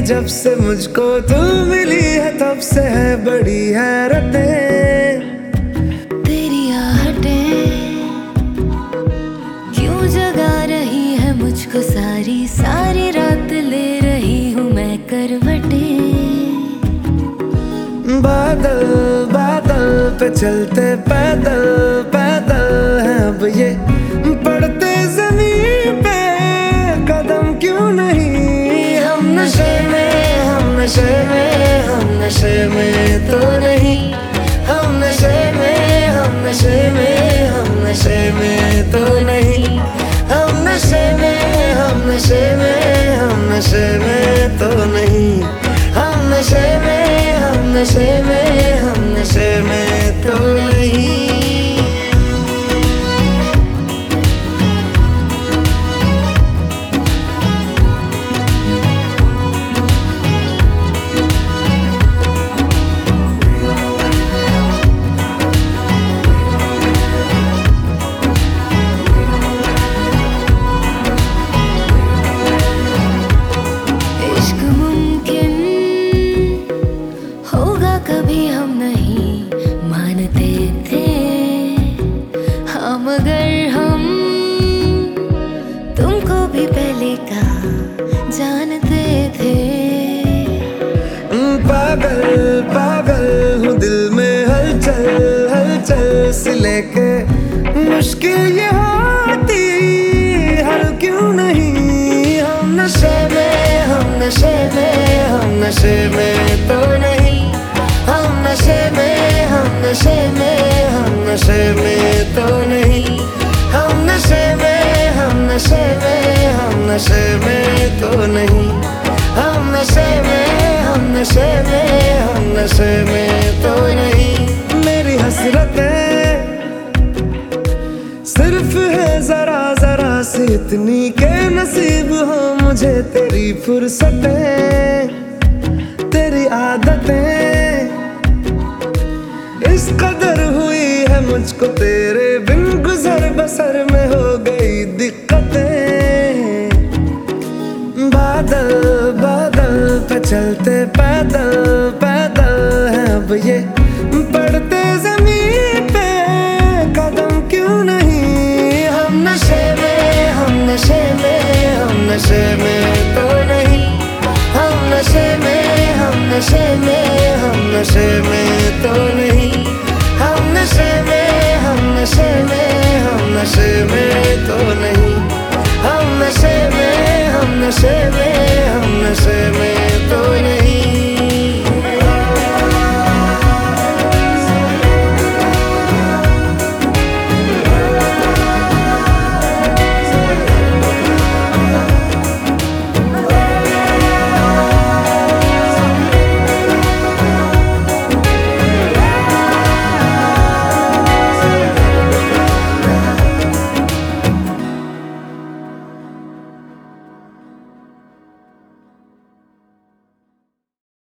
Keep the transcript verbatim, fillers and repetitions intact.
जब से मुझको तू मिली है तब से है बड़ी हैरतें। तेरी आहटें क्यों जगा रही है मुझको, सारी सारी रात ले रही हूँ मैं करवटें। बादल बादल पे चलते पैदल पैदल है अब ये, पड़ते जमीन पे कदम क्यों नहीं। हम नशे में हम नशे में हम नशे में तो नहीं, हम नशे में हम नशे में हम नशे में तो नहीं, हम नशे में हम नशे में हम नशे में तो नहीं, हम नशे में हम नशे में हम नशे में तो नहीं। इश्क मुमकिन होगा कभी हम नहीं मानते थे, हम अगर हम तुमको भी पहले कहा जानते थे। पागल पागल हूँ दिल में हलचल हलचल से लेके, मुश्किल ये होती हल क्यों नहीं। हम नशे में हम नशे में हम नशे में तो नहीं, हम नशे में हम नशे में हम नशे में तो नहीं, हम नशे में हम नशे में हम नशे में तो नहीं, हम नशे में हम नशे में हम नशे में तो नहीं। मेरी हसरतें सिर्फ है जरा जरा सी इतनी के नसीब हो मुझे तेरी फुर्सतें, तेरी आदतें इस कदर हुई है मुझको तेरे बिन, गुजर बसर में हो गई दिक्कतें। बादल बादल पे चलते पैदल पैदल है अब ये, पड़ते जमीन पे कदम क्यों नहीं। हम नशे में हम नशे में हम नशे में